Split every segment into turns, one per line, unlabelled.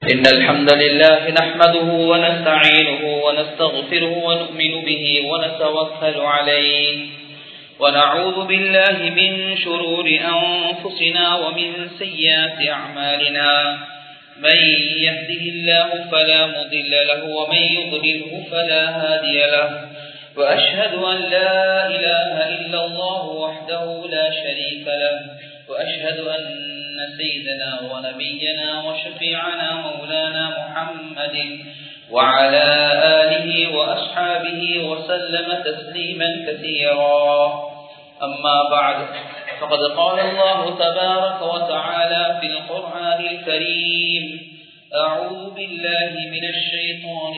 إن الحمد لله نحمده ونستعينه ونستغفره ونؤمن به ونتوكل عليه ونعوذ بالله من شرور أنفسنا ومن سيئات أعمالنا من يهده الله فلا مضل له ومن يضلله فلا هادي له وأشهد أن لا إله إلا الله وحده لا شريك له وأشهد أن سيدنا ونبينا وشفيعنا مولانا محمد وعلى آله وأصحابه وسلم تسليما كثيرا أما بعد فقد قال الله تبارك وتعالى في القرآن الكريم أعوذ بالله من الشيطان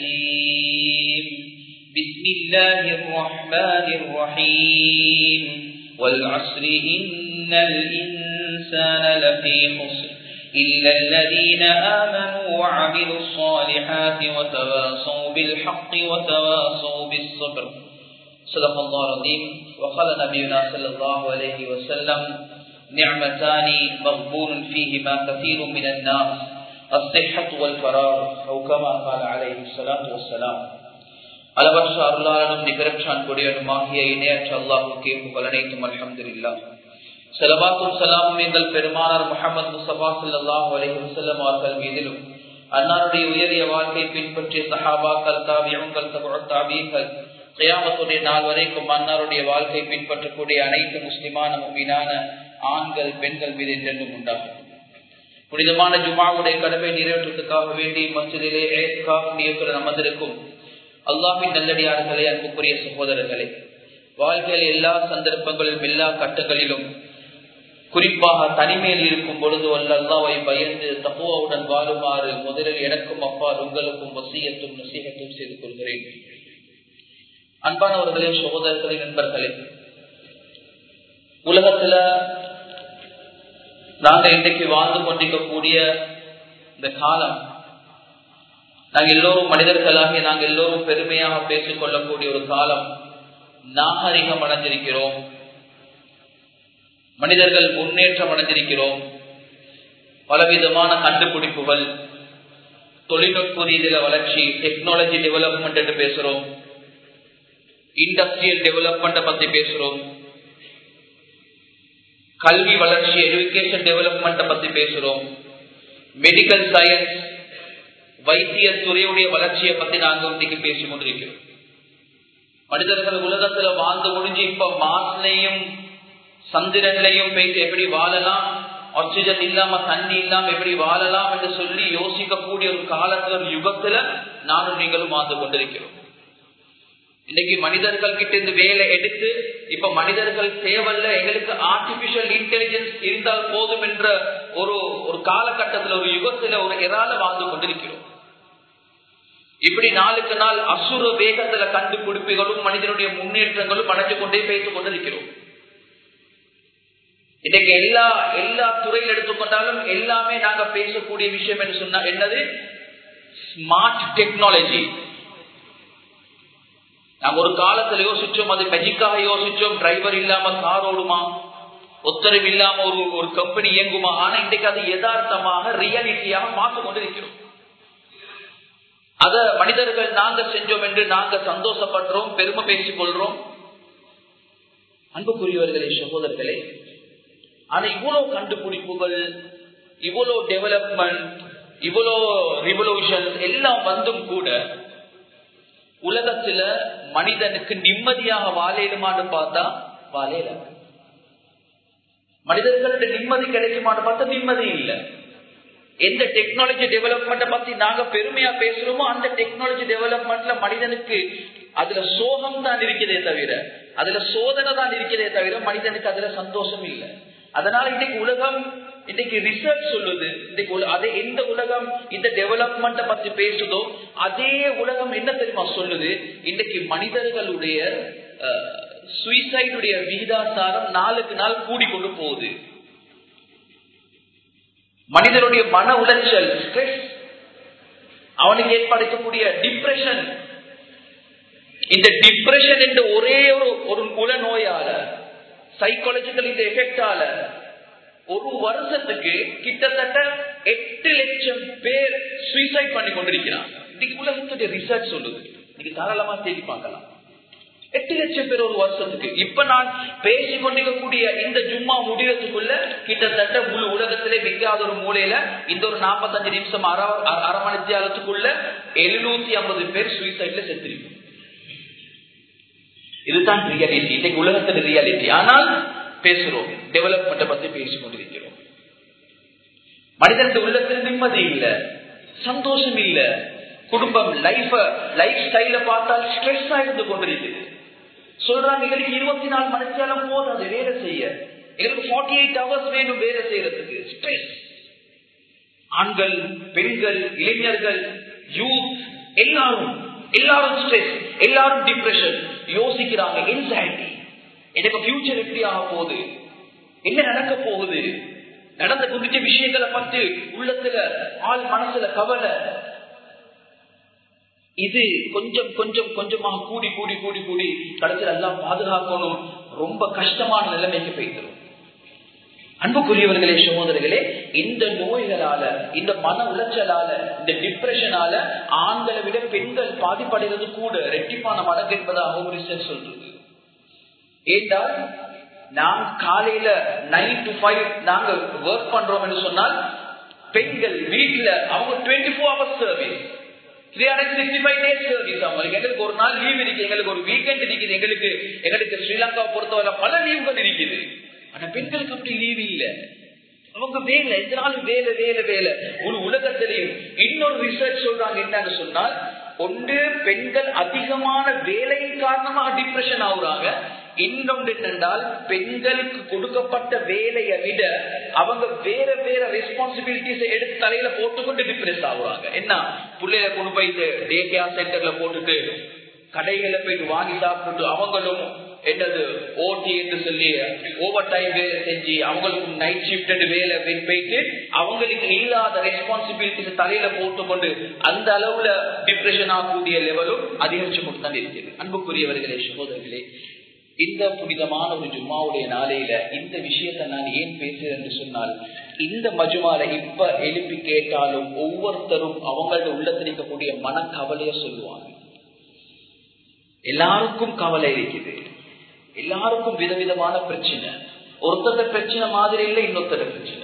الرجيم بسم الله الرحمن الرحيم والعصر إن الإنسان لفي خسر إلا الذين آمنوا وعملوا الصالحات وتواصوا بالحق وتواصوا بالصبر صدق الله العظيم وقال نبينا صلى الله عليه وسلم نعمتان مغبون فيهما كثير من الناس الصحة والفراغ أو كما قال عليه الصلاة والسلام அளவற்ற அருளாளனும் நிகரற்றான் கொடியனுமாகிய இணையற்ற அல்லாஹ்வுக்கே புகழ் அனைத்தும் அல்ஹம்துலில்லாஹ். ஸலவாத்தும் ஸலாமும் எங்கள் பெருமானார் முஹம்மது முஸ்தபா ஸல்லல்லாஹு அலைஹி வஸல்லம் அவர்கள் மீதிலும் அன்னாருடைய உயரிய வாழ்க்கை பின்பற்றிய சஹாபாக்கள் தாபிஊன்கள் தபுஉத் தாபீன்கள் கியாமத்துடைய நாள் வரைக்கும் அன்னாருடைய வாழ்க்கை பின்பற்றக்கூடிய அனைத்து முஸ்லிமான முஃமினான ஆண்கள் பெண்கள் மீது என்றென்றும் உண்டாகும். புனிதமான ஜும்ஆவுடைய கடமை நிறைவேற்றுவதற்காக வேண்டி மஸ்ஜிதிலே இஅ்திகாஃப் நியத்துடன் அமர்ந்திருக்கும் அல்லாஹ்வின் நல்லடியார்களே, அன்புக்குரிய சகோதரர்களே, வாழ்க்கையில் எல்லா சந்தர்ப்பங்களிலும் எல்லா கட்டங்களிலும் குறிப்பாக தனிமையில் இருக்கும் பொழுது அல்லாஹ்வை பயந்து தக்வாவுடன் வாழுமாறு முதலில் எனக்கும் அப்பால் உங்களுக்கும் வசியத்தும் நசீஹத்தும் செய்து கொள்கிறேன். அன்பானவர்களே, சகோதரர்களே, நண்பர்களே, உலகத்துல நாங்க இன்றைக்கு வாழ்ந்து கொண்டிருக்கக்கூடிய இந்த காலம், நாங்கள் எல்லோரும் மனிதர்களாகி நாங்கள் எல்லோரும் பெருமையாக பேசிக் கொள்ளக்கூடிய ஒரு காலம். நாகரிகம் அடைஞ்சிருக்கிறோம், மனிதர்கள் முன்னேற்றம் அடைஞ்சிருக்கிறோம், பலவிதமான கண்டுபிடிப்புகள், தொழில்நுட்ப ரீதியில வளர்ச்சி, டெக்னாலஜி டெவலப்மெண்ட் என்று பேசுறோம், இண்டஸ்ட்ரியல் டெவலப்மெண்ட் பத்தி பேசுறோம், கல்வி வளர்ச்சி எஜுகேஷன் டெவலப்மெண்ட் பத்தி பேசுறோம், மெடிக்கல் சயின்ஸ் வைத்திய துறையுடைய வளர்ச்சியை பத்தி நாங்கள் இன்னைக்கு பேசிக் கொண்டிருக்கிறோம். மனிதர்கள் உலகத்துல வாழ்ந்து முடிஞ்சு இப்ப மாஸ்லையும் சந்திரன்லையும் போயிட்டு எப்படி வாழலாம், ஆக்சிஜன் இல்லாம தண்ணி இல்லாம எப்படி வாழலாம் என்று சொல்லி யோசிக்கக்கூடிய ஒரு காலத்துல, ஒரு யுகத்துல நானும் நீங்களும் வாழ்ந்து கொண்டிருக்கிறோம். இன்னைக்கு மனிதர்கள் கிட்ட இருந்து வேலை எடுத்து இப்ப மனிதர்கள் தேவையில்ல, எங்களுக்கு ஆர்டிபிஷியல் இன்டெலிஜென்ஸ் இருந்தால் போதும் என்ற ஒரு காலகட்டத்தில், ஒரு யுகத்துல ஒரு எறால வாழ்ந்து கொண்டிருக்கிறோம். இப்படி நாளுக்கு நாள் அசுர வேகத்துல கண்டுபிடிப்புகளும் மனிதனுடைய முன்னேற்றங்களும் அடைஞ்சு கொண்டே பேசிக் கொண்டிருக்கிறோம். இன்னைக்கு எல்லா துறையில் எடுத்துக்கொண்டாலும் எல்லாமே நாங்க பேசக்கூடிய விஷயம் என்று சொன்னா என்னது? Smart technology. நாங்க ஒரு காலத்துல யோசிச்சோம், அது மெஜிக்காக யோசிச்சோம், டிரைவர் இல்லாம கார் ஓடுமா, ஒத்தரவு இல்லாம ஒரு கம்பெனி இயங்குமா. ஆனா இன்றைக்கு அது யதார்த்தமாக ரியாலிட்டியாக மாற்றிக் கொண்டிருக்கிறோம். அத மனிதர்கள் நாங்க செஞ்சோம் என்று நாங்க சந்தோஷப்படுறோம், பெருமை பேசிக் கொள்றோம். அன்புக்குரியவர்களே, சகோதரர்களே, ஆனா இவ்வளவு கண்டுபிடிப்புகள், இவ்வளவு டெவலப்மெண்ட், இவ்வளவு ரிவல்யூஷன் எல்லாம் வந்தும் கூட உலகத்துல மனிதனுக்கு நிம்மதியாக வாழலுமான்னு பார்த்தா வாழல. மனிதர்களுடைய நிம்மதி கிடைக்குமான்னு பார்த்தா நிம்மதி இல்லை. எந்த டெக்னாலஜி டெவலப்மெண்ட்டை பத்தி நாங்க பெருமையா பேசுறோமோ அந்த டெக்னாலஜி டெவலப்மெண்ட்ல மனிதனுக்கு அதுல சோகம் தான் இருக்கிறதே தவிர, அதுல சோதனை தான் இருக்கிறதே தவிர மனிதனுக்கு அதுல சந்தோஷம் இல்லை. அதனால இன்னைக்கு உலகம், இன்னைக்கு ரிசர்ச் சொல்லுது, இன்னைக்கு எந்த உலகம் இந்த டெவலப்மெண்ட்டை பத்தி பேசுதோ அதே உலகம் என்ன தெரியுமா சொல்லுது? இன்னைக்கு மனிதர்களுடைய சுயசைடுடைய விகிதாசாரம் நாளுக்கு நாள் கூடிக்கொண்டு போகுது. மனிதனுடைய மன உளைச்சல், ஸ்ட்ரெஸ், அவனுக்கு ஏற்படுத்தக்கூடிய டிப்ரெஷன், இந்த டிப்ரெஷன் என்ற ஒரே ஒரு உல நோயால, சைக்காலஜிக்கல் இந்த எஃபெக்டால ஒரு வருஷத்துக்கு கிட்டத்தட்ட 8 லட்சம் பேர் சூசைட் பண்ணி கொண்டிருக்கிறாங்க. இன்னைக்கு உலகத்துடைய ரிசர்ச் சொல்லுது, நீங்க தாராளமா தேடி பார்க்கலாம். 8 லட்சம் பேர் ஒரு வருஷத்துக்கு. இப்ப நான் பேசிக் கொண்டிருக்கக்கூடிய இந்த ஜும்மா முடிவதுக்குள்ள கிட்டத்தட்ட முழு உலகத்திலே மிகாத ஒரு மூலையில இந்த ஒரு 45 நிமிஷம் அரை மணி நேரத்துக்குள்ள 750 பேர் சூசைட்ல செத்துருக்கும். இதுதான் ரியாலிட்டி, இன்னைக்கு உலகத்துல ரியாலிட்டி. ஆனால் பேசுறோம், டெவலப்மெண்ட்டை பத்தி பேசிக் கொண்டிருக்கிறோம். மனிதனுடைய உள்ளத்தில் நிம்மதி இல்ல, சந்தோஷம் இல்ல, குடும்பம் லைஃப் ஸ்டைல பார்த்தால் ஸ்ட்ரெஸ் ஆயிருந்து கொண்டிருக்குது. சொல்றாங்க எங்களுக்கு 24 மணி நேரம் போதாது வேலை செய்ய, எங்களுக்கு 48 hours வேணும் வேலை செய்யறதுக்கு. ஸ்ட்ரெஸ். ஆண்கள், பெண்கள், இளைஞர்கள், யூத் எல்லாரும் ஸ்ட்ரெஸ், எல்லாரும் டிப்ரெஷன், யோசிக்கிறாங்க, என்சைட்டி. எனக்கு ஃபியூச்சர் எப்படி ஆக போகுது, என்ன நடக்க போகுது, நடந்த குறிச்ச விஷயங்களை பற்றி உள்ளத்துல ஆள் மனசுல கவலை. இது கொஞ்சம் கொஞ்சம் கொஞ்சமாக கூடி கூடி கூடி கூடி கடைசியில் எல்லாம் பாதுகாக்கணும், ரொம்ப கஷ்டமான நிலைமைக்கு போய்க்கிறோம். அன்புக்குரியவர்களே, சகோதரர்களே, இந்த நோய்களால, இந்த மன உளைச்சலால, இந்த டிப்ரெஷனால ஆண்களை விட பெண்கள் பாதிப்படைகிறது கூட ரெட்டிப்பான மடங்கு என்பதாக ஒரு ரிசர்ச் சொல்றது. ஏன்றால் நாம் காலையில 9 to 5 நாங்க ஒர்க் பண்றோம் என்று சொன்னால், பெண்கள் வீட்டுல அவங்க 24 hours சர்வீஸ், 365 days சர்வீஸ். அவங்களுக்கு எங்களுக்கு ஒரு நாள் லீவ் இருக்கு, எங்களுக்கு ஒரு வீக்கெண்ட் இருக்குது, எங்களுக்கு ஸ்ரீலங்கா பொறுத்தவரை பல லீவுகள் இருக்குது. ஆனா பெண்களுக்கு அப்படி லீவ் இல்ல, அவங்க வேலை, எந்த நாளும் வேலை வேலை வேலை. ஒரு உலகத்திலையும் இன்னொரு ரிசர்ச் சொல்றாங்க என்னன்னு சொன்னால், ஒன்று பெண்கள் அதிகமான வேலையின் காரணமாக டிப்ரெஷன் ஆகுறாங்க. இன்னொன்று என்னென்றால், பெண்களுக்கு கொடுக்கப்பட்ட வேலையை விட அவங்க வேற வேற ரெஸ்பான்சிபிலிட்டிஸ் எடுத்து தலையில போட்டுக்கொண்டு டிப்ரெஸ் ஆகுறாங்க. என்ன, பிள்ளைய கொண்டு போய் டே கேர் சென்டர்ல போட்டுட்டு, கடைகளை போயிட்டு வாங்கி சாப்பிட்டு, அவங்களும் என்னது ஓடி என்று சொல்லி ஓவர் டைம் வேலை செஞ்சு, அவங்களுக்கும் நைட் ஷிப்ட் வேலை போயிட்டு, அவங்களுக்கு இல்லாத ரெஸ்பான்சிபிலிட்டிஸ் தலையில போட்டுக்கொண்டு அந்த அளவுல டிப்ரெஷன் ஆகக்கூடிய லெவலும் அதிகரிச்சு கொண்டு தான் இருக்குது. அன்புக்குரியவர்களே, சகோதரர்களே, இந்த புனிதமான ஒரு ஜும்மாவுடைய நாளையில இந்த விஷயத்தை நான் ஏன் பேசுறேன் என்று சொன்னால், இந்த மஜுமால இப்ப எழுப்பி கேட்டாலும் ஒவ்வொருத்தரும் அவங்களோட உள்ளத்தில் இருக்கக்கூடிய மனக்கவலைய சொல்லுவாங்க. எல்லாருக்கும் கவலை இருக்குது, எல்லாருக்கும் விதவிதமான பிரச்சனை. ஒருத்தர் பிரச்சனை மாதிரி இல்லை, இன்னொருத்தர பிரச்சனை.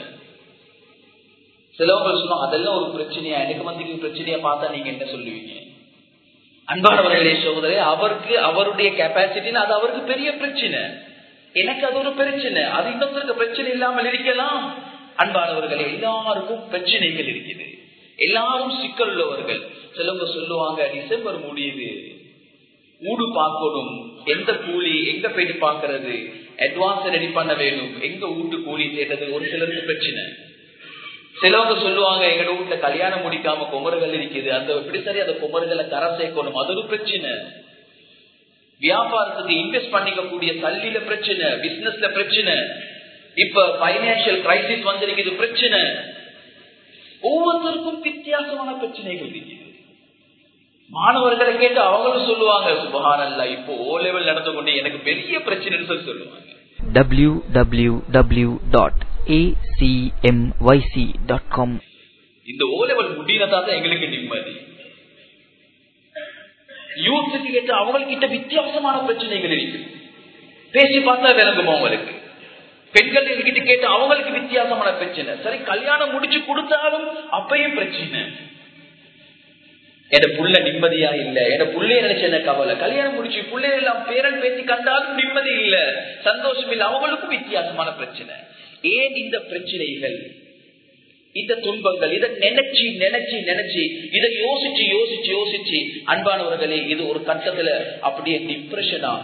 சிலவங்க சொல்லுவாங்க, அதெல்லாம் ஒரு பிரச்சனையா, எனக்கு வந்து பிரச்சனையா பார்த்தா நீங்க என்ன சொல்லுவீங்க? அன்பானவர்களே, சகோதரே, அவருக்கு அவருடைய கெப்பாசிட்டின்னு அது அவருக்கு பெரிய பிரச்சனை, எனக்கு அது ஒரு பிரச்சனை, அது இன்னொருத்தருக்கு பிரச்சனை இல்லாமல் இருக்கலாம். அன்பானவர்களே, எல்லாருக்கும் பிரச்சனைகள் இருக்குது, எல்லாரும் சிக்கல் உள்ளவர்கள். சிலவங்க சொல்லுவாங்க, டிசம்பர் முடியுது, ஊடு பார்க்கணும், எந்த கூலி எங்க போயிட்டு பாக்குறது, அட்வான்ஸ் ரெடி பண்ண வேணும், எங்க வீட்டு கூலி தேடுறது, ஒரு சிலருக்கு பிரச்சனை. சிலவங்க சொல்லுவாங்க, எங்க வீட்டுல கல்யாணம் முடிக்காம குமர்கள் இருக்குது, அந்த எப்படி சரி அந்த குமர்களை கரை சேர்க்கணும், அது ஒரு பிரச்சனை. வியாபாரத்துக்கு இன்வெஸ்ட் பண்ணிக்கக்கூடிய சல்லில பிரச்சனை, பிசினஸ்ல பிரச்சனை, இப்ப பைனான்சியல் கிரைசிஸ் வந்திருக்குது பிரச்சனை. ஒவ்வொருத்தருக்கும் வித்தியாசமான பிரச்சனைகள் இருக்குது. மாணவர்களை கேட்டு அவங்களும் சொல்லுவாங்க, சுபஹானல்லாஹ், இப்போ ஓ லெவல் நடந்து கொண்டு எனக்கு பெரிய பிரச்சனைன்னு சொல்லுவாங்க. www.acmyc.com. இந்த ஓ லெவல் முடியலதான் எங்களுக்கு நிம்மதி. யூத்துக்கு கேட்டு அவங்ககிட்ட வித்தியாசமான பிரச்சனைகள் இருக்கு, பேசி பார்த்தா விளங்குமா அவங்களுக்கு. பெண்கள் கிட்ட கேட்டு அவங்களுக்கு வித்தியாசமான பிரச்சனை. சரி, கல்யாணம் முடிச்சு கொடுத்தாலும் அப்பயும் பிரச்சனை. என் புள்ள நிம்மதியா இல்ல, என் புள்ளைய நினைச்ச என்ன கவலை, கல்யாணம் முடிச்சு பிள்ளைகள் எல்லாம் பேரன் பேசி கண்டாலும் நிம்மதி இல்ல, சந்தோஷம் இல்ல, அவங்களுக்கும் வித்தியாசமான பிரச்சனை. ஏன் இந்த பிரச்சனைகள், இந்த துன்பங்கள், இதை நினைச்சு நினைச்சு நினைச்சு இதை யோசிச்சு யோசிச்சு யோசிச்சு அன்பானவர்களே, இது ஒரு கட்டத்துல அப்படியே டிப்ரெஷனாக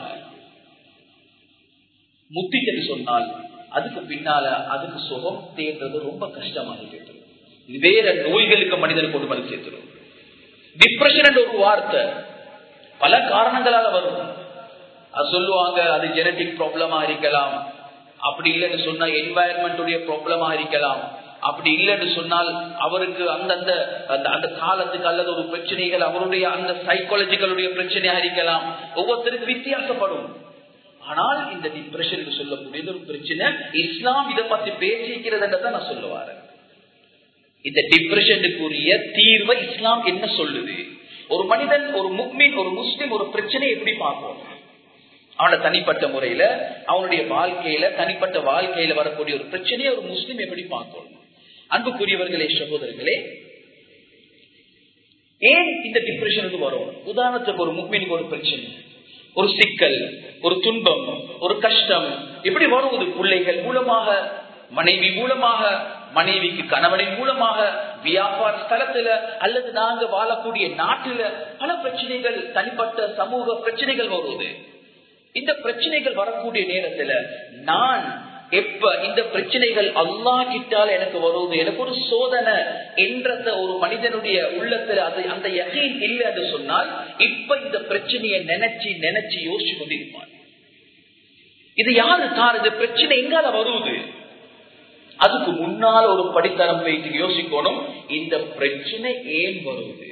முத்திட்டு சொன்னால் அதுக்கு பின்னால அதுக்கு சுகம் தேடுறது ரொம்ப கஷ்டமாக கேட்டு, இது வேற நோய்களுக்கு மனிதன் கொண்டு வந்து சேர்த்துடும். டிப்ரெஷன் என்ற ஒரு வார்த்தை பல காரணங்களால வரும். அது சொல்லுவாங்க, அது ஜெனட்டிக் ப்ராப்ளமா இருக்கலாம், அப்படி இல்லைன்னு சொன்னா என்வாயர்மெண்ட் ப்ராப்ளமா இருக்கலாம், அப்படி இல்லைன்னு சொன்னால் அவருக்கு அந்தந்த அந்த காலத்துக்கு அல்லது ஒரு பிரச்சனைகள் அவருடைய அந்த சைக்காலஜிக்கலுடைய பிரச்சனையா இருக்கலாம். ஒவ்வொருத்தருக்கு வித்தியாசப்படும். ஆனால் இந்த டிப்ரெஷன் சொல்லக்கூடியது ஒரு பிரச்சனை. இஸ்லாம் இதை பத்தி பேசிக்கிறதுன்றதான் நான் சொல்லுவாரு. இந்த டிப்ரெஷனுக்குரிய தீர்வை இஸ்லாம் என்ன சொல்லுது? ஒரு மனிதன், ஒரு முஃமின், ஒரு முஸ்லிம் ஒரு பிரச்சனையை எப்படி பார்ப்போம்? அவனோட தனிப்பட்ட முறையில, அவனுடைய வாழ்க்கையில, தனிப்பட்ட வாழ்க்கையில வரக்கூடிய ஒரு பிரச்சனையை ஒரு முஸ்லிம் எப்படி பார்ப்போம்? அன்புக்குரியவர்களே, சகோதரர்களே, ஏன் இந்த டிப்ரெஷனுக்கு வரும்? உதாரணத்துக்கு ஒரு முஃமினுக்கு ஒரு பிரச்சனை, ஒரு சிக்கல், ஒரு துன்பம், ஒரு கஷ்டம் எப்படி வருவது? பிள்ளைகள் மூலமாக, மனைவி மூலமாக, மனைவிக்கு கணவனின் மூலமாக, வியாபார ஸ்தலத்துல அல்லது நாங்க வாழக்கூடிய நாட்டில பல பிரச்சனைகள், தனிப்பட்ட சமூக பிரச்சனைகள் வருவது. இந்த பிரச்சனைகள் வரக்கூடிய நேரத்துல நான் எப்ப இந்த பிரச்சனைகள் அல்லாஹ் கிட்டால் எனக்கு வருவது, எனக்கு ஒரு சோதனை என்ற ஒரு மனிதனுடைய உள்ளத்துல அது அந்த யகீன் இல்லை என்று சொன்னால் இப்ப இந்த பிரச்சனையை நினைச்சு யோசிச்சு கொண்டிருப்பான். இது யாரு தான் இந்த பிரச்சனை எங்கால வருவது? அதுக்கு முன்னால் ஒரு படித்தரம் வைத்து யோசிக்கணும், இந்த பிரச்சனை ஏன் வருவது?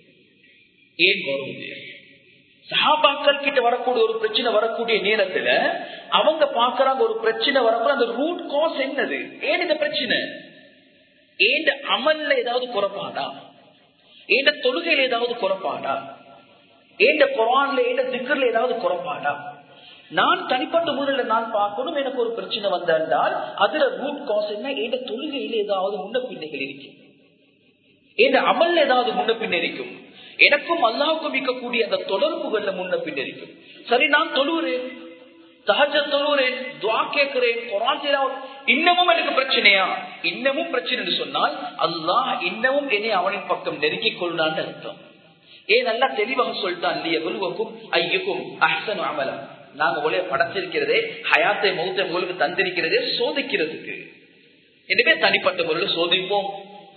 சஹாபாக்கள் கிட்ட வரக்கூடிய ஒரு பிரச்சனை வரக்கூடிய நேரத்துல அவங்க பாக்குறாங்க, ஒரு பிரச்சனை வரப்போ அந்த ரூட் காஸ் என்னது? ஏன் இந்த பிரச்சனை? ஏன் அமல்ல ஏதாவது குறைபாடா? ஏன் தொழுகையில ஏதாவது குறைபாடா? ஏன் குர்ஆன்ல, ஏன் திக்ர்ல ஏதாவது குறைபாடா? நான் தனிப்பட்ட முறையில் நான் பார்க்கணும், எனக்கு ஒரு பிரச்சனை வந்தால் அதுல ரூட் காஸ் என்ன? ஏன் தொழுகையில ஏதாவது முன்ன பின்னைகள் இருக்கும், ஏன் அமல்ல ஏதாவது முன்ன பின்ன இருக்கும், எனக்கும் அல்லாஹ்வுக்கும் இருக்கக்கூடிய அந்த தொடர்புகள்ல முன்ன பின்ன இருக்கும். சரி, நான் தொழுகிறேன், தஹஜ்ஜத் தொழுகிறேன், துஆ கேட்கிறேன், குர்ஆன் திலாவத், இன்னமும் எனக்கு பிரச்சனையா? இன்னமும் பிரச்சனை சொன்னால் அல்லாஹ் இன்னமும் என்னை அவனின் பக்கம் நெருங்கிக் கொள்ளான்னு அர்த்தம். ஏன் நல்லா தெளிவாக சொல்லிட்டான், லியபுலுவக்கும் ஐயுக்கும் அஹ்ஸனு அமலா. நாங்க ஒரே படைச்சிருக்கிறதே, ஹயாத்தை மௌத்தை உங்களுக்கு தந்திருக்கிறதே சோதிக்கிறதுக்கு. எனவே தனிப்பட்ட முறையில் சோதிப்போம்.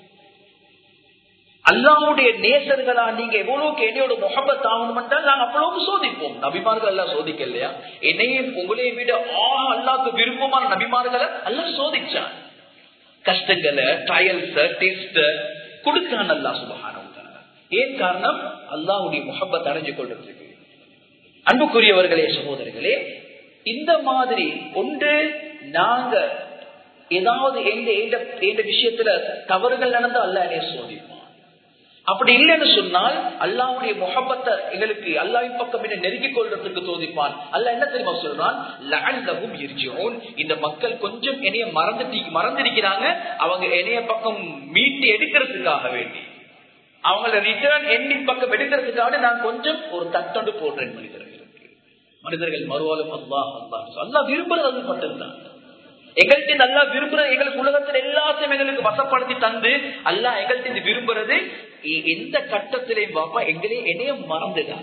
அல்லாஹ்வுடைய நேசர்களா நீங்க எவ்வளவுக்கு என்னையோட முஹப்பத் ஆகணும் என்றால் நாங்க அவ்வளவு சோதிப்போம். நபிமார்கள் எல்லாம் சோதிக்க இல்லையா? என்னையும் உங்களையும் விட அல்லாஹ்வுக்கு விருப்பமான நபிமார்களை எல்லாம் சோதிச்சான். கஷ்டங்களை, ட்ரையல்ஸ், டெஸ்ட் கொடுத்தான் அல்லாஹ் சுப்ஹானஹு வ தஆலா. ஏன் காரணம்? அல்லாஹ்வுடைய முஹப்பத் அடைஞ்சு கொள்றதுக்கு. அன்புக்குரியவர்களே, சகோதரர்களே, இந்த மாதிரி ஒன்று நாங்க ஏதாவது எந்த விஷயத்துல தவறுகள் நடந்தா அல்லாஹ் என்னைய சோதிப்பான். அப்படி இல்லைன்னு சொன்னால் அல்லாஹ்வுடைய முஹப்பத்தை எங்களுக்கு அல்லாஹ்வின் பக்கம் என்ன நெருங்கிக் கொள்றதுக்கு சோதிப்பான். அல்லாஹ் என்ன தெரியுமா சொல்றான்? லஅல்லஹும் யர்ஜிஊன். இந்த மக்கள் கொஞ்சம் என்னைய மறந்திருக்கிறாங்க, அவங்க என்னைய பக்கம் மீட்டு எடுக்கிறதுக்காக வேண்டி, அவங்கள ரிட்டர்ன் எண்ணின் பக்கம் எடுக்கிறதுக்காக நான் கொஞ்சம் ஒரு தட்டொண்டு போடுறேன் மனிதர்கள் மறுவாலும் அல்லாஹ் விரும்புறது அது மட்டும்தான். எங்கள்கிட்ட நல்லா விரும்புறது, எங்களுக்கு உலகத்தில் எல்லாத்தையும் எங்களுக்கு வசப்படுத்தி தந்து அல்லாஹ் எங்கள்கிட்ட விரும்புறது எந்த கட்டத்திலையும் பாப்பா எங்களே என்னைய மறந்துதான்.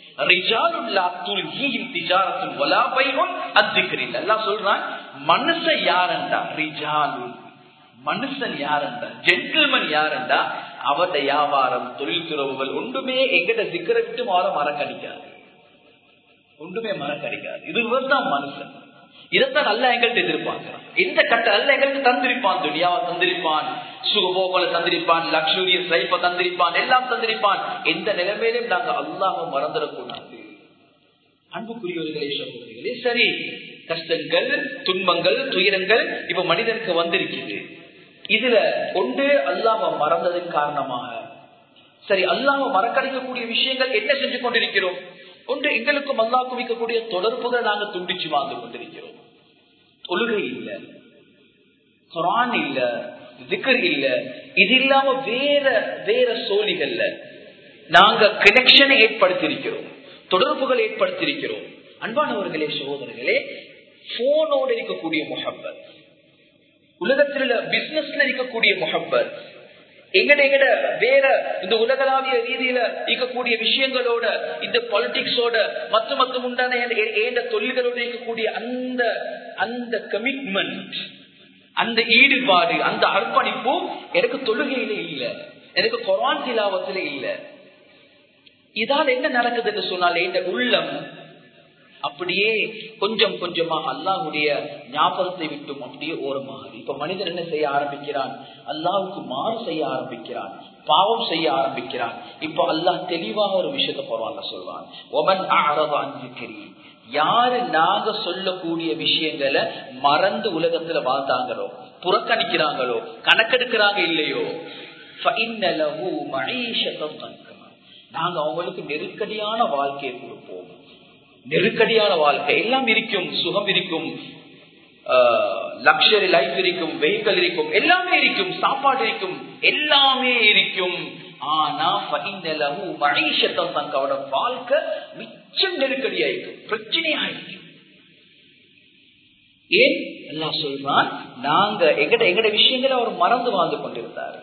மனுஷன் யாருண்டா? மனுஷன் யாருண்டா? ஜென்டில்மன் யாருண்டா? அவருடைய வியாபாரம், தொழில் துறவுகள் ஒன்றுமே எங்கிட்ட சிக்கரை விட்டு மறக்கடிக்காது, ஒன்றுமே மறக்கடிக்காது. இதுதான் மனுஷன். இதைத்தான் அல்ல எங்கள்கிட்ட எதிர்பார்க்கிறான். இந்த கட்ட அல்ல எங்களுக்கு தந்திருப்பான், துனியாவை தந்திருப்பான், சுகபோகங்களை தந்திருப்பான், லக்ஸூரியஸ் லைஃபை தந்திருப்பான், எல்லாம் தந்திருப்பான். எந்த நிலைமையிலும் நாங்க அல்லாஹ்வை மறந்துடக்கூடாது. அன்புக்குரியவர்களே, சகோதரிகளே, சரி, கஷ்டங்கள், துன்பங்கள், துயரங்கள் இப்ப மனிதனுக்கு வந்திருக்கிறது. இதுல ஒன்று அல்லாஹ்வை மறந்ததன் காரணமாக, சரி, அல்லாஹ்வை மறக்கடிக்கக்கூடிய விஷயங்கள் என்ன செஞ்சு கொண்டிருக்கிறோம்? ஒன்று, எங்களுக்கும் அல்லாஹ்வுக்கும் இருக்கக்கூடிய தொடர்புகளை நாங்க துண்டிச்சு வாழ்ந்து கொண்டிருக்கிறோம். தொழுகை இல்ல, குர்ஆன் இல்ல, திக்ர் இல்ல, இது இல்லாம வேற சோழிகள்ல நாங்க கனெக்ஷனை ஏற்படுத்தியிருக்கிறோம், தொடர்புகள் ஏற்படுத்தியிருக்கிறோம். அன்பானவர்களே, சகோதரர்களே, போனோடு இருக்கக்கூடிய முஹப்பத், உலகத்தில் பிசினஸ்ல இருக்கக்கூடிய முஹப்பத், எங்கட வேற இந்த உலகளாவிய ரீதியில இருக்கக்கூடிய விஷயங்களோட, இந்த பாலிடிக்ஸோட மற்றும் உண்டான தொழில்களோட இருக்கக்கூடிய அந்த கமிட்மெண்ட், அந்த ஈடுபாடு, அந்த அர்ப்பணிப்பு எனக்கு தொழுகையில இல்ல, எனக்கு குர்ஆன் திலாவத்தில இல்ல. இதால் என்ன நடக்குதுன்னு சொன்னால் இந்த உள்ளம் அப்படியே கொஞ்சம் கொஞ்சமாக அல்லாஹ்வுடைய ஞாபகத்தை விட்டும் அப்படியே ஓரமாகுது. இப்ப மனிதன் என்ன செய்ய ஆரம்பிக்கிறான்? அல்லாஹ்வுக்கு மாறு செய்ய ஆரம்பிக்கிறான், பாவம் செய்ய ஆரம்பிக்கிறான். இப்ப அல்லாஹ் தெளிவாக ஒரு விஷயத்தை குர்ஆன்ல சொல்வான், வமன் அஅரத அன் ஸிக்ரி. யாரு நாங்க சொல்லக்கூடிய விஷயங்களை மறந்து உலகத்துல வாழ்ந்தாங்களோ, புறக்கணிக்கிறாங்களோ, கணக்கெடுக்கிறாங்க இல்லையோ, நாங்க அவங்களுக்கு நெருக்கடியான வாழ்க்கையை கொடுப்போம். நெருக்கடியான வாழ்க்கை எல்லாம் இருக்கும், சுகம் இருக்கும், லக்ஸரி லைஃப் இருக்கும், வெஹிக்கிள் இருக்கும், எல்லாமே இருக்கும், சாப்பாடு இருக்கும், எல்லாமே இருக்கும். ஆனா அவட வாழ்க்கை மிச்சம் நெருக்கடியாயிருக்கும், பிரச்சனையாயிருக்கும். ஏன் அல்லாஹ் சொல்றான், நாங்க எங்கட விஷயங்களை அவர் மறந்து வாழ்ந்து கொண்டிருந்தார்.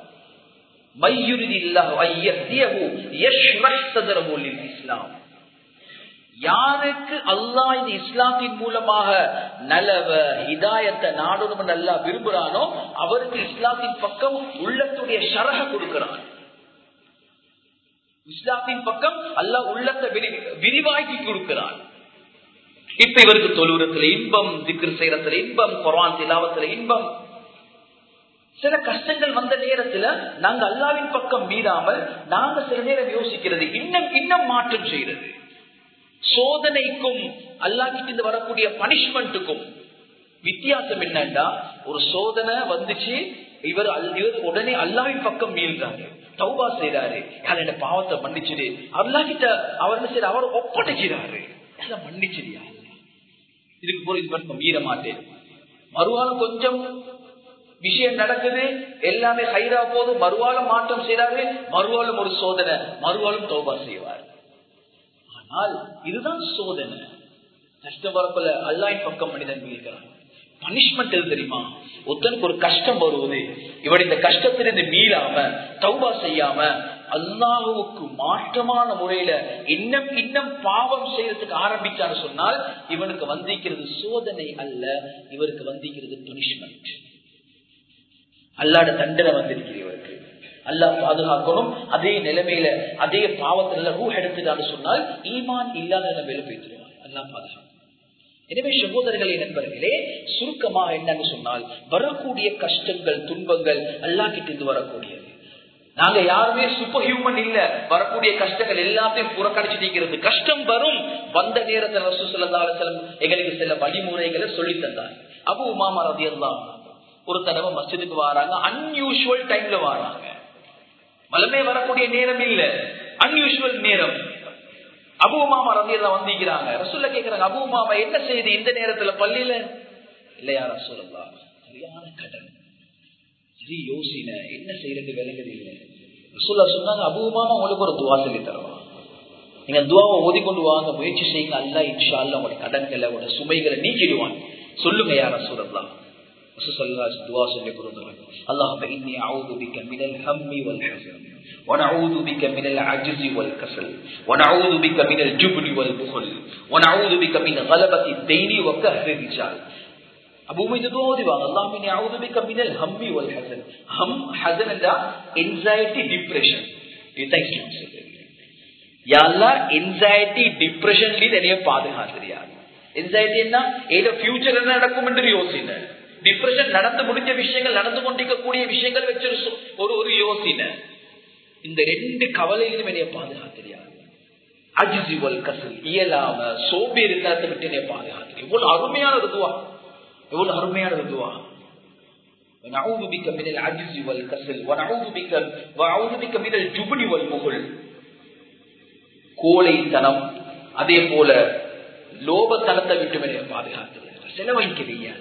யாருக்கு அல்லாஹ் இந்த இஸ்லாத்தின் மூலமாக நலவ ஹிதாயத்தை நாடணும் நல்லா விரும்புறானோ அவருக்கு இஸ்லாத்தின் பக்கம் உள்ளத்துடைய ஷரஹ கொடுக்கிறான். இஸ்லாத்தின் பக்கம் அல்லாஹ் உள்ளத்தை விரிவாக்கி கொடுக்கிறான். இப்ப இவருக்கு தொழுறத்துல இன்பம், திக்ர் செய்யறதுல இன்பம், குர்ஆன் திலாவத்துல இன்பம். சில கஷ்டங்கள் வந்த நேரத்துல நாங்க அல்லாஹ்வின் பக்கம் மீறாமல் நாங்க சில நேரம் யோசிக்கிறது, இன்னும் மாற்றம் செய்யறது. சோதனைக்கும் அல்லாஹ்கிட்ட வரக்கூடிய பனிஷ்மெண்ட்டுக்கும் வித்தியாசம் என்னன்னா, ஒரு சோதனை வந்துச்சு, இவர் உடனே அல்லாஹ்வின் பக்கம் மீள்றாரு, தௌபா செய்யறாரு, யாரோட பாவத்தை மன்னிச்சுடு அல்லாஹ்கிட்ட அவர் ஒப்படைக்கிறாரு, மன்னிச்சிடியா, இதுக்கு போல இது பக்கம் மீற மாட்டேன். மறுவாலும் கொஞ்சம் விஷயம் நடக்குது, எல்லாமே ஹைரா போது, மறுவாலும் மாற்றம் செய்யறாரு, மறுவாலும் ஒரு சோதனை, மறுவாலும் தௌபா செய்வார். ஆனால் இதுதான் சோதனை. கஷ்டம் வரப்பல அல்லாஹ்வின் பக்கம் மனிதன் மீள்கிறான். பனிஷ்மெண்ட் எது தெரியுமா? ஒருத்தனுக்கு ஒரு கஷ்டம் வருவது, இவன் இந்த கஷ்டத்திலிருந்து மீளாம தௌபா செய்யாம அல்லாஹ்வுக்கு மாற்றமான முறையில இன்னும் பாவம் செய்யறதுக்கு ஆரம்பிச்சான்னு சொன்னால் இவனுக்கு வந்திருக்கிறது சோதனை அல்ல, இவருக்கு வந்திருக்கிறது பனிஷ்மெண்ட். அல்லாஹ்வுடைய தண்டனை வந்திருக்கிறது இவருக்கு. அல்லாஹ் பாதுகாக்கணும். அதே நிலைமையில அதே பாவத்துல ரூஹ் எடுத்துட்டான்னு சொன்னால் ஈமான் இல்லாத நிலைமையில போயிடுவான். அல்லாஹ் பாதுகாக்கணும். எனவே சகோதரர்களே, நண்பர்களே, சுருக்கமாக என்னன்னு சொன்னால் வரக்கூடிய கஷ்டங்கள், துன்பங்கள் அல்லாஹ்கிட்ட இருந்து வரக்கூடியது. நாங்க யாருமே சூப்பர் ஹியூமன் இல்ல. வரக்கூடிய கஷ்டங்கள் எல்லாத்தையும் புறக்கணிச்சு நீக்கிறது. கஷ்டம் வரும், வந்த நேரத்தில் ரசூல் ஸல்லல்லாஹு அலைஹி வஸல்லம் எங்களுக்கு சில வழிமுறைகளை சொல்லி தந்தார். அபூ உமாமா ரலியல்லாஹு அன்ஹு ஒரு தடவை மஸ்ஜிதுக்கு வராங்க, அன்யூஷுவல் டைம்ல வராங்க, வலமே வரக்கூடிய நேரம் இல்ல, அன்யூஷுவல் நேரம். அபூ உமாமா ரலியல்லாஹு வந்திருக்கிறாங்க. ரசூலுல்லாஹ் கேக்குறாங்க, அபூ உமாமா என்ன செய்யுது இந்த நேரத்துல பள்ளியில? இல்லையா ரசூலுல்லாஹ், சரியான கடன், சரி யோசின, என்ன செய்யறது விளங்குது இல்லை. ரசூலுல்லாஹ் சொன்னாங்க, அபூ உமாமா உங்களுக்கு ஒரு துவா சொல்லி தருவான், நீங்க துவாவை ஓதிக்கொண்டு வாங்க, முயற்சி செய்யுங்க, அல்லாஹ் இன்ஷா அல்லாஹ் உங்களோட கடன்களை, உங்களோட சுமைகளை நீக்கிடுவான். சொல்லுங்க யா ரசூலுல்லாஹ். துவா சொல்லி கொடுத்தாங்க, அல்லாஹும்ம இன்னி அஊது பிக மினல் ஹம்மி வல் ஹஸன் ونعوذ بك من العجز والكسل ونعوذ بك من الجبن والبخل ونعوذ بك من غلبة الدين وقهر الرجال. அபூ உமைது துஆ ஓதுவாங்க, அல்லாஹும்ம இன்னி அஊது பிக மினல் ஹம்மி வல் ஹஸன். ஹம் ஹஸன் என்றா anxiety, depression. இதுதான் இஸ்லாம் சொல்லுது. யா அல்லாஹ், anxiety, depression ல என்னைய பாதுகாத்துறியா. anxiety என்ன? ஏதோ ஃபியூச்சர் என்ன நடக்கும் என்று யோசின. டிப்ரெஷன் நடந்து முடிஞ்ச விஷயங்கள், நடந்து கொண்டிருக்கக்கூடிய விஷயங்கள் வச்சு ஒரு யோசின. இந்த ரெண்டு கவலையிலும் என்னைய பாதுகாத்துறியா. அஜ்ஸி வல் கஸ்ல், இயலாம சோம்பேறித்தனத்தை விட்டு என்னைய பாதுகாத்து. எவ்வளவு அருமையான ஒரு துவா, எவ்வளவு அருமையான ஒரு துவா. நஊது பிக மினல் அஜ்ஸி வல் கஸ்ல் வநஊது பிக மினல் ஜுப்னி வல் புஹல். கோழைத்தனம், அதே போல லோபத்தனத்தை விட்டு என்னைய பாதுகாத்து. செலவழிக்கலையா,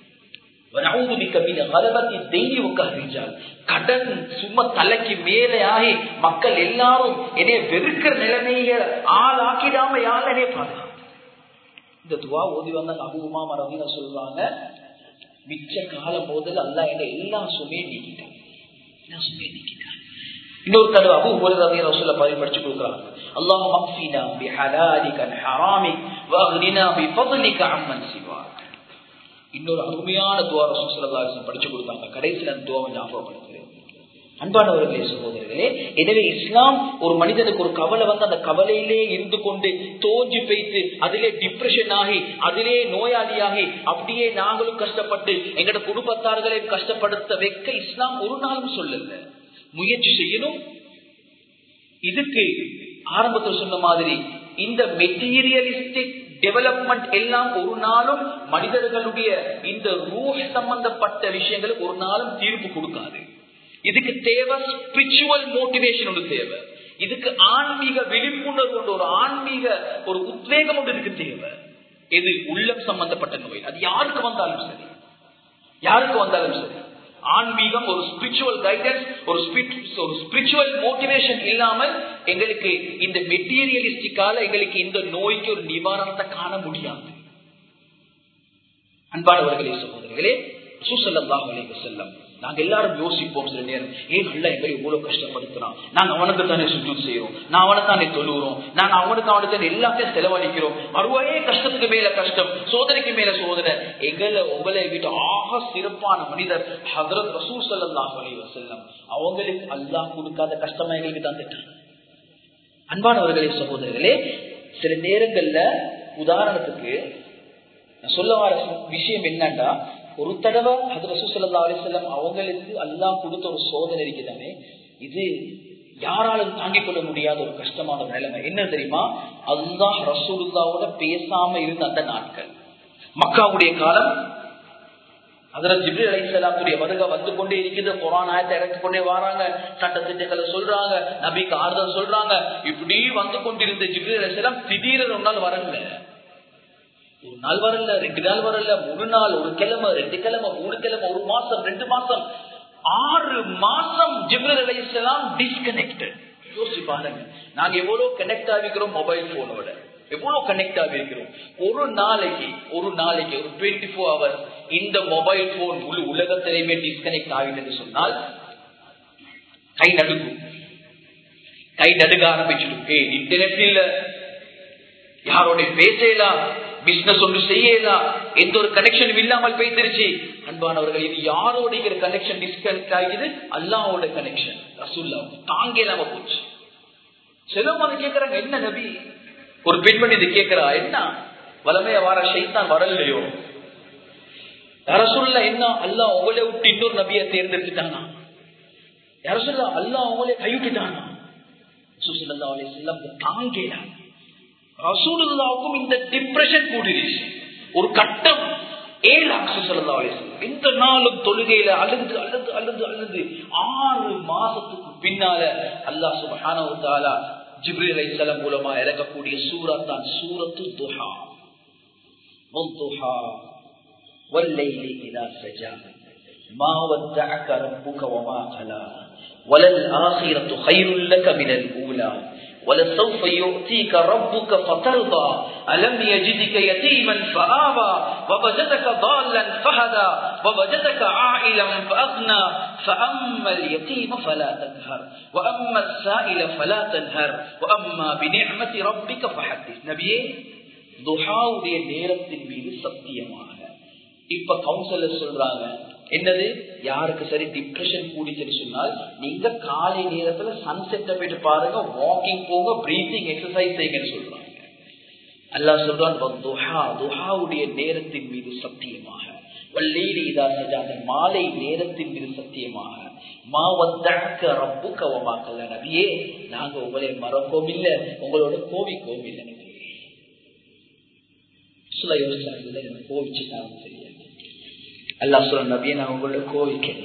கடன் சும்மா தலைக்கு மேலேயாகி மக்கள் எல்லாரும் என்னைய வெறுக்கிற நிலைமையை ஆளாக்கிடாம யார் என்னைய பாதுகாத்து. இந்த துவா ஓதி வந்த அபூ உமாமா ரலியல்லாஹு சொல்றாங்க, மிச்ச காலம் போதில் அல்லாஹ் என்ன எல்லா சுமையை நீக்கிட்டான், எல்லா சுமையை நீக்கிட்டான். இன்னொரு தடவை அபூ ஹுரைரா ரலியல்லாஹு அன்ஹு படிச்சு கொடுக்குறாங்க, அல்லாஹும்ம அக்ஃபினா பிஹலாலிக அன் ஹராமிக் வஅக்னினா பிஃضلிக அம்மன் சிவாக். இன்னொரு அருமையான துவா ரசூல் ஸல்லல்லாஹு அலைஹி வஸல்லம் படிச்சு கொடுத்தாங்க. கடைசியில் அந்த துவாவை ஞாபகப்படுத்துகிறேன். அன்பானவர்களே, சகோதரர்களே, எனவே இஸ்லாம் ஒரு மனிதனுக்கு ஒரு கவலை வந்து அந்த கவலையிலே இருந்து கொண்டு தோஞ்சு போய்த்து அதிலே டிப்ரெஷன் ஆகி அதிலே நோயாளியாகி அப்படியே நாங்களும் கஷ்டப்பட்டு எங்களோட குடும்பத்தார்களையும் கஷ்டப்படுத்த வைக்க இஸ்லாம் ஒரு நாளும் சொல்லல. முயற்சி செய்யணும். இதுக்கு ஆரம்பத்தில் சொன்ன மாதிரி இந்த மெட்டீரியலிஸ்டிக் டெவலப்மெண்ட் எல்லாம் ஒரு நாளும் மனிதர்களுடைய இந்த ரூஹ் சம்பந்தப்பட்ட விஷயங்களுக்கு ஒரு நாளும் தீர்ப்பு கொடுக்காது. இதுக்கு தேவை ஸ்பிரிச்சுவல் மோட்டிவேஷன் ஒன்று தேவை. இதுக்கு ஆன்மீக விழிப்புணர்வு ஒன்று, ஒரு ஆன்மீக ஒரு உத்வேகம் ஒன்று இதுக்கு தேவை. இது உள்ளம் சம்பந்தப்பட்ட நோய். அது யாருக்கு வந்தாலும் சரி, யாருக்கு வந்தாலும் சரி, ஆன்மீகம் ஒரு ஸ்பிரிச்சுவல் கைடன்ஸ், ஒரு ஸ்பிரிச்சுவல் மோட்டிவேஷன் இல்லாமல் எங்களுக்கு இந்த மெட்டீரியலிஸ்டிக்கால எங்களுக்கு இந்த நோய்க்கு ஒரு நிவாரணத்தை காண முடியாது. அன்பானவர்களே, சகோதரர்களே, ரசூல் ஸல்லல்லாஹு அலைஹி வஸல்லம் நாங்க எல்லாரும் யோசிப்போம் சில நேரம், ஏன் அல்ல எங்களை இவ்வளவு கஷ்டப்படுத்துறான், நாங்க அவனுக்கு தானே சுஜூத் செய்யறோம், நான் அவனை தானே தொழுகிறோம், நாங்க அவனுக்கு எல்லாத்தையும் செலவழிக்கிறோம், அறுவையே கஷ்டத்துக்கு மேல கஷ்டம், சோதனைக்கு மேல சோதனை. எங்களை உங்களை விட்டு ஆக சிறப்பான மனிதர் ஹஜ்ரத் ரசூல் ஸல்லல்லாஹு அலைஹி வஸல்லம் அவங்களுக்கு அல்லாஹ் கொடுக்காத கஷ்டமா எங்களுக்கு தந்துட்டான். அன்பானவர்களே, சகோதரர்களே, சில நேரங்கள்ல உதாரணத்துக்கு நான் சொல்ல வர விஷயம் என்னன்னா, ஒரு தடவை ஹஜ்ரத் ரசூல் ஸல்லல்லாஹு அலைஹி வஸல்லம் அவங்களுக்கு அல்லாஹ் கொடுத்த ஒரு சோதனை இருக்குதானே, இது யாராலும் தாங்கிக் கொள்ள முடியாத ஒரு கஷ்டமான நிலைமை. என்ன தெரியுமா? அல்லாஹ் ரசூலுல்லாஹ்வோட பேசாம இருந்த அந்த நாட்கள், மக்காவுடைய காலம். ஹஜ்ரத் ஜிப்ரீல் அலைஹிஸ்ஸலாத்துடைய வருகை வந்து கொண்டே இருக்குது, குர்ஆன் ஆயத்தை இறக்கிக் கொண்டே வராங்க, சட்டத்திட்டங்களை சொல்றாங்க, நபிக்கு ஆறுதல் சொல்றாங்க. இப்படி வந்து கொண்டிருந்த ஜிப்ரீல் அலைஹிஸ்ஸலாம் திடீரென ஒரு நாள் வரல. ஒரு நாள் வரல, 2 நாள் வரல, 3 நாள், ஒரு கிழமை, 2 கிழமை, 3 கிழமை, 1 மாசம், 2 மாசம், 6 மாசம் ஜிப்ரீல் அலைஹிஸ்ஸலாம் டிஸ்கனெக்டட். யோசிச்சு பாருங்க, நாங்க எவ்வளவு கனெக்ட் ஆகிக்கிறோம் மொபைல் போனோட, எவ்வளவு கனெக்ட் ஆகிக்கிறோம். ஒரு நாளைக்கு ஒரு 24 hours இந்த மொபைல் போன் முழு உலகத்திலேயுமே டிஸ்கனெக்ட் ஆகிட்டு சொன்னால் கை நடுங்கும், கை நடுங்க ஆரம்பிச்சிடும். இன்டர்நெட் இல்ல, யாரோட பேசலாம், பிசினஸ் ஒன்று செய்யலாம், எந்த ஒரு கனெக்ஷனும் இல்லாமல் போய்த்திருச்சு. அன்பானவர்கள், இது யாரோட கனெக்ஷன் டிஸ்கனெக்ட் ஆகிது? அல்லாஹ்வோட கனெக்ஷன். ரசூலுல்லாஹ் தாங்கலாம போச்சு. சிலவங்க அதை கேட்கறாங்க, என்ன நபி? ஒரு பெண்மணி இது கேட்கிறா, என்ன வலமையா வர ஷைத்தான் வரலையோ? ரசூலுல்லாஹ் என்ன அல்லாஹ் உங்களை விட்டு இன்னொரு நபியை தேர்ந்தெடுத்துட்டானா? ரசூலுல்லாஹ் அல்லாஹ் உங்களை கைவிட்டுட்டானா? ஸல்லல்லாஹு அலைஹி வஸல்லம் தாங்கலாம். ரசூலுல்லாஹ்வுக்கும் இந்த டிப்ரெஷன் கூடிருச்சு. ஒரு கட்டம் இந்த நாளும் தொழுகையில அழுது அழுது அழுது அழுது 6 மாசத்துக்கு பின்னால அல்லாஹ் சுப்ஹானஹு வ தஆலா ஜிப்ரீல் அலைஹிஸ்ஸலாம் மூலமா இறக்கக்கூடிய சூரா தான் சூரத்து துஹா. வத்துஹா வல்லைலி இதா சஜா மா வத்தஅக ரப்புக வமா கலா வலல் ஆகிரத்து கைருல் லக மினல் ஊலா وَلَسَوْفَ يُؤْتِيكَ رَبُّكَ فَتَرْضَى أَلَمْ يَجِدْكَ يَتِيمًا فَآوَى وَوَجَدَكَ ضَالًّا فَهَدَى وَوَجَدَكَ عَائِلًا فَأَغْنَى فَأَمَّا الْيَتِيمَ فَلَا تَقْهَرْ وَأَمَّا السَّائِلَ فَلَا تَنْهَرْ وَأَمَّا بِنِعْمَةِ رَبِّكَ فَحَدِّثْ. நபியே, துஹாவுடைய நேரத்தின் மீது சத்தியமாக. இப்ப கவுன்சிலர் சொல்றாங்க, என்னது, யாருக்கு சரி டிப்ரெஷன் கூடிச்சுன்னு சொன்னால் நீங்க காலை நேரத்துல சன்செட்டை போயிட்டு பாருங்க, வாக்கிங் போங்க, பிரீத்திங் எக்ஸசைஸ் செய்யுங்கன்னு சொல்றாங்க. அல்லாஹ் சொல்றான், துஹாவுடைய நேரத்தின் மீது சத்தியமாக, வல்லைலி இதா சஜா மாலை நேரத்தின் மீது சத்தியமாக, மா வத்தஅக ரப்புக வமா கலா. நபியே, நாங்க உங்களை மறக்கவும் இல்லை, உங்களோட கோவிக்கவும் இல்லை. சொல்ல யோசிச்சாங்க, கோவிச்சுட்டாங்க. சரியா அல்லாஹ் சொல்ற, நபியே, நான் உங்களோட கோவிக்கல.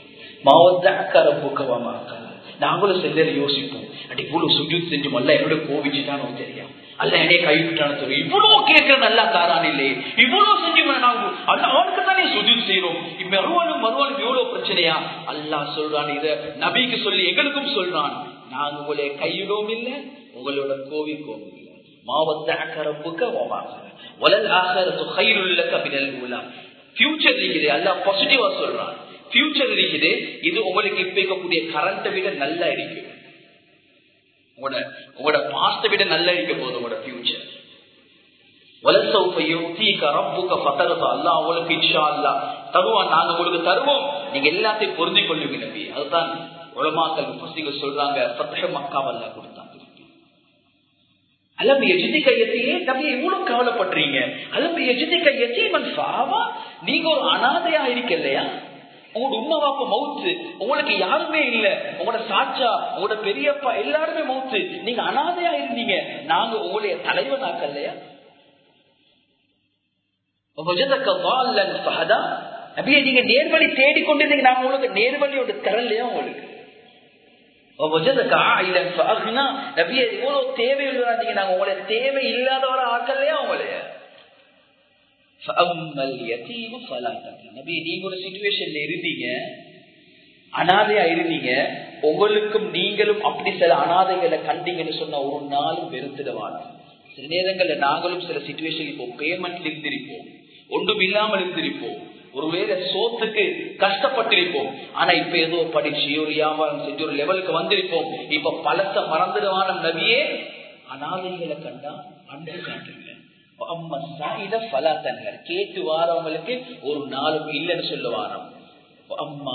நாங்களும் சிலர் யோசிப்போம், அடி இவ்வளவு சுஜூத் செஞ்சோம், அல்ல என்னோட கோவிச்சுட்டான்னு தெரியும், அல்ல என்னைய கைவிட்டான்னு தெரியும், இவ்வளவு கேட்கிற நல்லா தாரான் இல்லையே, இவ்வளவு செஞ்சு அவனுக்கு தானே சுஜூத் செய்யறோம், மறுவானும் எவ்வளவு பிரச்சனையா? அல்லாஹ் சொல்றான், இத நபிக்கு சொல்லி எங்களுக்கும் சொல்றான், நாங்க உங்களை கையிடவும் இல்லை, உங்களோட கோவிக்கவும் இல்லை. ஃபியூச்சர் இருக்குது, அல்லாஹ் பாசிட்டிவா சொல்றான். ஃபியூச்சர் இருக்குது, இது உங்களுக்கு இப்ப இருக்கக்கூடிய கரண்ட்டை விட நல்லா இருக்கு, உங்களோட பாஸ்ட விட நல்லா இருக்க போகுது உங்களோட ஃபியூச்சர். அல்லாஹ் உங்களுக்கு இன்ஷா அல்லாஹ் தருவான், நாங்க உங்களுக்கு தருவோம், நீங்க எல்லாத்தையும் பொருந்திக் கொள்ளுங்க நபி. அதுதான் உலமாக்கள் முஃபஸ்ஸிர்கள் சொல்றாங்க, ஃபத்ஹ் மக்காவ அல்லாஹ் கொடுத்தான். அலம் யஜிதிக யதீமே, நபி இவ்வளவு கவலைப்படுறீங்க, அலம் யஜிதிக யதீமன் ஃபஆவா, நீங்க ஒரு அனாதையா இருக்கலையா? உங்களோட உம்மா பாப்பா மவுத்து, உங்களுக்கு யாருமே இல்ல, உங்களோட சாச்சா, உங்களோட பெரியப்பா எல்லாருமே மவுத்து, நீங்க அனாதையா இருந்தீங்க, நாங்க உங்களுடைய தலைவனாக்கல்லையா? நபியை நீங்க நேர்வழி தேடிக்கொண்டிருந்தீங்க, நாங்க உங்களுக்கு நேர்வழியோட தரலையா உங்களுக்கு. நபியை எவ்வளவு தேவையுள்ளீங்க, நாங்க உங்களை தேவை இல்லாதவர ஆக்கலையா உங்களைய. நபி நீங்க ஒரு சிச்சுவேஷன்ல இருந்தீங்க, அனாதையா இருந்தீங்க, உங்களுக்கும் நீங்களும் அப்படி சில அனாதைகளை கண்டீங்கன்னு சொன்னா ஒரு நாளும் வெறுத்துடுவாங்க. சில நேரங்கள்ல நாங்களும் சில சிச்சுவேஷன் இருப்போம், பேமெண்ட்ல இருந்திருப்போம், ஒன்றும் இல்லாமல் இருந்திருப்போம், ஒருவேளை சோத்துக்கு கஷ்டப்பட்டிருப்போம். ஆனா இப்ப ஏதோ படிச்சு ஒரு வியாபாரம் செஞ்சு ஒரு லெவலுக்கு வந்திருப்போம். இப்ப பலத்த மறந்துடுவான நபியே, அனாதைகளை கண்டா அன்பு காட்டுங்க. கேட்டு வாரவங்களுக்கு ஒரு நாளும் இல்லைன்னு சொல்லுவானோ. அம்மா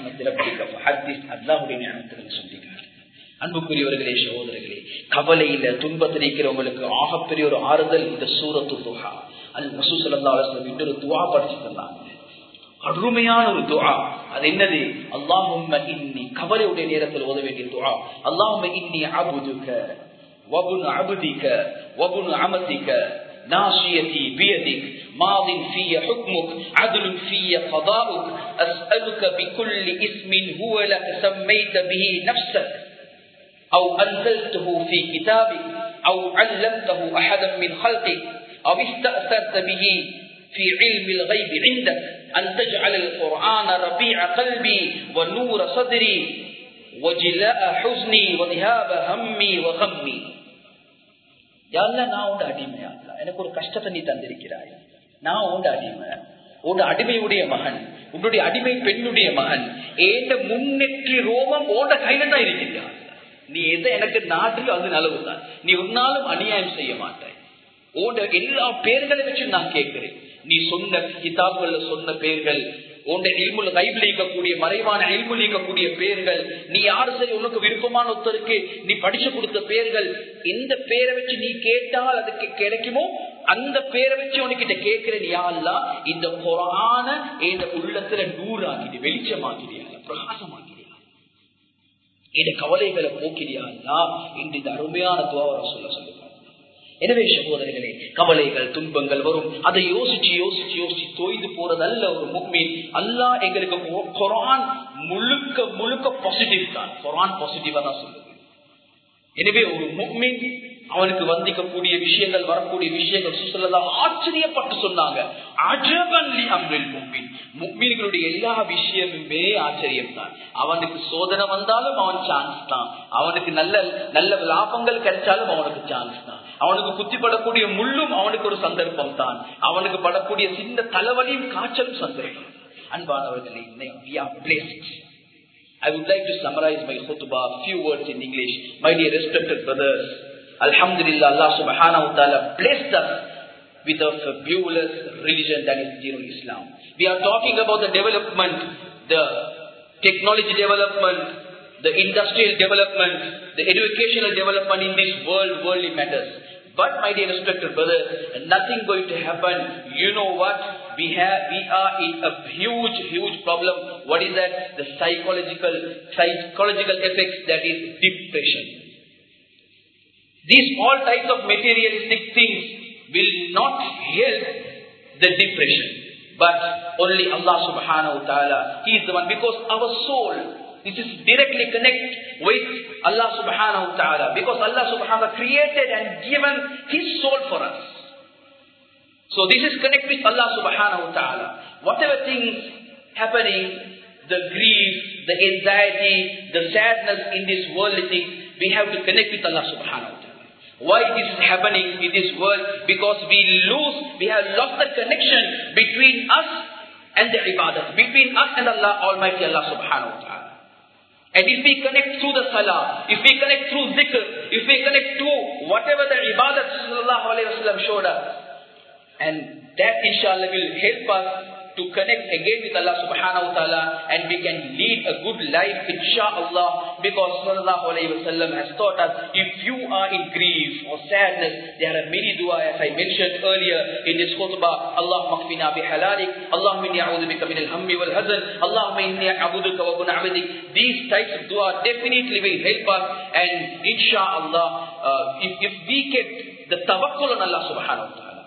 அன்புக்குரியவர்களே, சகோதரர்களே, கவலையில துன்பத்தில் இருக்கிறவங்களுக்கு ஆகப்பெரிய ஒரு ஆறுதல் இந்த சூரத்து துஹா. ரசூல் ஸல்லல்லாஹு அலைஹி வஸல்லம் இன்னொரு துஆ படிச்சு தந்தாங்க, அருமையான ஒரு துஆ. அது என்னது? அல்லாஹும்ம இன்னி, கவலையுடைய நேரத்தில் ஓத வேண்டிய துஆ. அல்லாஹும்ம இன்னி அபுதுக வபுனு அபுதிக வபுனு அமதிக ناصيتي بيدك ماض في حكمك عدل في قضاؤك أسألك بكل اسم هو لك سميت به نفسك أو أنزلته في كتابك أو علمته أحدا من خلقك أو استأثرت به في علم الغيب عندك أن تجعل القرآن ربيع قلبي ونور صدري وجلاء حزني وذهاب همي وغمي. நான் உண்ட அடிமையா, எனக்கு ஒரு கஷ்டத்தை நீ தந்திருக்கிறாய், நான் உண்ட அடிமை, உன் அடிமையுடைய மகன், உன்னுடைய அடிமை பெண்ணுடைய மகன், ஏண்ட முன்னேற்றி ரோமம் ஓண்ட கையில தான் இருக்கிறியா. நீ எதை எனக்கு நாட்டில் அது நலவுதான், நீ ஒரு நாளும் அநியாயம் செய்ய மாட்டாய். ஓண்ட எல்லா பேர்களை வச்சு நான் கேட்கிறேன். நீ சொன்ன கிதாபுகள்ல சொன்ன பேர்கள், உன்னுடைய இல்முல் கைபில் இருக்கக்கூடிய மறைவான இல்முல் இருக்கக்கூடிய பேர்கள், நீ யாரு சரி உனக்கு விருப்பமான ஒருத்தருக்கு நீ படிச்சு கொடுத்த பேர்கள், எந்த பேரை வச்சு நீ கேட்டால் அதுக்கு கிடைக்குமோ அந்த பேரை வச்சு உனக்கிட்ட கேட்கிறேன். யா அல்லாஹ், இந்த குர்ஆன இந்த உள்ளத்துல நூறாக்கிடு, வெளிச்சமாக்கிறியா, பிரகாசமாக்கிறியா, இந்த கவலைகளை போக்கிறியா அல்லாஹ் என்று இந்த அருமையான துஆவை சொல்லுவாங்க. எனவே சகோதரர்களே, கவலைகள் துன்பங்கள் வரும், அதை யோசிச்சு யோசிச்சு யோசிச்சு தோய்ந்து போறதல்ல ஒரு முஃமின். அல்லாஹ் எங்களுக்கு குர்ஆன் முழுக்க முழுக்க பாசிட்டிவ் தான், குர்ஆன் பாசிட்டிவா தான் சொல்லுது. எனவே ஒரு முஃமின் அவனுக்கு வந்திக்கக்கூடிய விஷயங்கள், வரக்கூடிய விஷயங்கள் சுசல்லல்லாஹு ஆச்சரியப்பட்டு சொன்னாங்க, அஜபன் லி அம்ரில் முஃமின். முஃமின்களுடைய எல்லா விஷயமுமே ஆச்சரியம் தான். அவனுக்கு சோதனை வந்தாலும் அவன் சான்ஸ் தான், அவனுக்கு நல்ல நல்ல லாபங்கள் கிடைச்சாலும் அவனுக்கு சான்ஸ் தான், அவனுக்கு குத்திப்படக்கூடிய முள்ளும் அவனுக்கு ஒரு சந்தர்ப்பம் தான், அவனுக்கு படக்கூடிய சின்ன தலைவலியும் காய்ச்சலும் சந்தர்ப்பம். அன்பானவர்களே, we are blessed. I would like to summarize my khutbah, few words in English. My dear respected brothers, Alhamdulillah, Allah subhanahu wa ta'ala blessed us with a fabulous religion, that is Dinul Islam. We are talking about the development, the technology development, the industrial development, the educational development in this world, worldly matters. But my dear respected brothers, nothing going to happen. You know what? We are in a huge problem. What is that? The psychological effects, that is depression. These all types of materialistic things will not help the depression. But only Allah subhanahu wa ta'ala, He is the one, because our soul, this is directly connected with Allah subhanahu wa ta'ala, because Allah subhanahu wa ta'ala created and given His soul for us. So this is connected with Allah subhanahu wa ta'ala. Whatever things happening, the grief, the anxiety, the sadness in this worldly thing, we have to connect with Allah subhanahu wa ta'ala. Why this is happening in this world? Because we have lost the connection between us and the ibadah, between us and Allah Almighty, Allah subhanahu wa ta'ala. And if we connect through the salah, if we connect through zikr, if we connect to whatever the ibadah sallallahu alayhi wa sallam showed us, and that inshallah will help us to connect again with Allah subhanahu wa ta'ala, and we can lead a good life inshallah, because sallallahu alayhi wa sallam has taught us, if you are in grief or sadness, there are many dua, as I mentioned earlier in this khutbah. Allahumma kfina bihalalik, Allahumma inni a'udhu bika min al-hammi wal hazan, Allahumma inni a'udhuka wa buna abidik. These types of dua definitely will help us, and inshallah, if we get the tawakkul on Allah subhanahu wa ta'ala,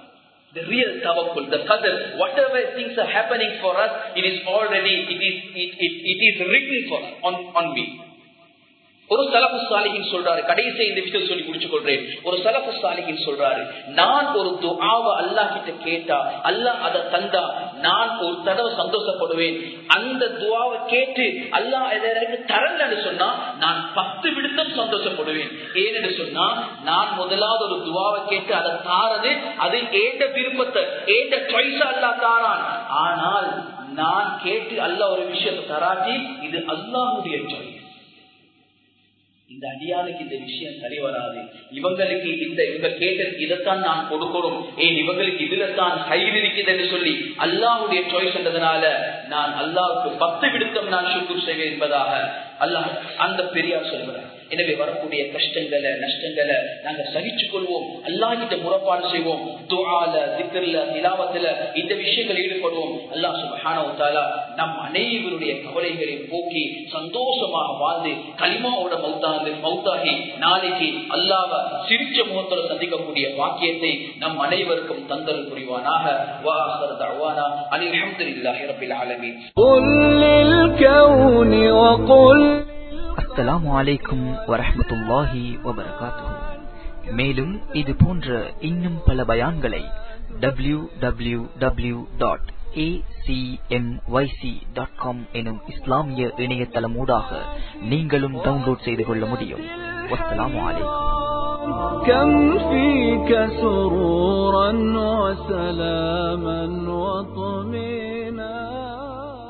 The real tawakkul, the qadr, whatever things are happening for us, it is already, it is written for us, on me. ஒரு சலஃபு சாலிஹின் சொல்றாரு, கடைசி இந்த விஷயத்தை சொல்லி முடிச்சு கொள்றேன். ஒரு சலஃபு சாலிஹின் சொல்றாரு, நான் ஒரு துஆவை அல்லாஹ் கிட்ட கேட்டா அல்லாஹ் அதை தந்தா நான் ஒரு தடவை சந்தோஷப்படுவேன். அந்த துஆவை கேட்டு அல்லாஹ் எனக்கு தரலன்னு சொன்னா நான் 10 விடுத்தம் சந்தோஷப்படுவேன். ஏன்னு சொன்னா நான் முதலாவது ஒரு துஆவை கேட்டு அதை தாரது அது ஏண்ட விருப்பத்தை ஏண்ட சாய்ஸ் அல்லாஹ் தாரான். ஆனால் நான் கேட்டு அல்லாஹ் ஒரு விஷயத்தை தராட்டி இது அல்லாஹ்வுடைய சாய்ஸ். இந்த அடியானுக்கு இந்த விஷயம் சரி வராது, இவங்களுக்கு இவங்க கேட்டது இதைத்தான் நான் கொடுக்கணும், இவங்களுக்கு இதுலத்தான் ஹைர் இருக்குது என்று சொல்லி அல்லாஹ்வுடைய சாய்ஸ் என்றதுனால நான் அல்லாஹ்வுக்கு 10 விடுத்தம் நான் ஷுக்ர் செய்வேன் என்பதாக அல்லாஹ் அந்த பெரியார் சொல்கிறார். எனவே வரக்கூடிய கஷ்டங்களை நஷ்டங்களை நாங்க சகிச்சுக் கொள்வோம், அல்லாஹ் கிட்ட முறைப்பாடு செய்வோம், துஆல திக்ர்ல திலாவத்துல இந்த விஷயங்கள் ஈடுபடுவோம். அல்லாஹ் சுப்ஹானஹு வ தஆலா நம் அனைவருடைய கவலைகளை போக்கி சந்தோஷமாக வாழ்ந்து கலிமாவோட மௌத்தாகி நாளைக்கு அல்லாஹ்வை சிரிச்ச முகத்தோட சந்திக்கக்கூடிய பாக்கியத்தை நம் அனைவருக்கும் தந்தல் புரிவானாக. வா ஆகிரு தஅவானா அல்ஹம்துலில்லாஹி ரப்பில் ஆலமீன். குல் லில் கௌனி வ குல். அஸ்ஸலாமு அலைக்கும் வரஹ்மத்துல்லாஹி வபரகாத்துஹு. மேலும் இது போன்ற இன்னும் பல பயான்களை www.acmyc.com எனும் இஸ்லாமிய இணையதளமூடாக நீங்களும் டவுன்லோட் செய்து கொள்ள முடியும். வஸ்ஸலாமு அலைக்கும். كم فيك سرورا وسلاما وطمئنا